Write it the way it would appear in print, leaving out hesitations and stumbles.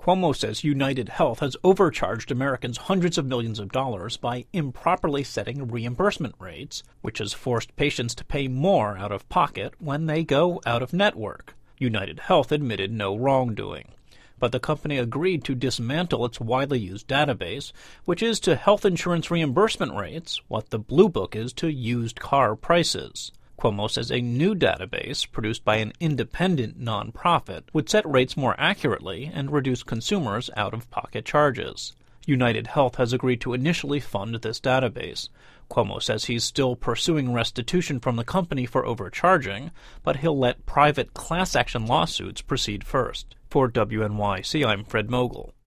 Cuomo says United Health has overcharged Americans hundreds of millions of dollars by improperly setting reimbursement rates, which has forced patients to pay more out of pocket when they go out of network. United Health admitted no wrongdoing, but the company agreed to dismantle its widely used database, which is to health insurance reimbursement rates what the Blue Book is to used car prices. Cuomo says a new database, produced by an independent nonprofit, would set rates more accurately and reduce consumers' out-of-pocket charges. United Health has agreed to initially fund this database. Cuomo says he's still pursuing restitution from the company for overcharging, but he'll let private class action lawsuits proceed first. For WNYC, I'm Fred Mogul.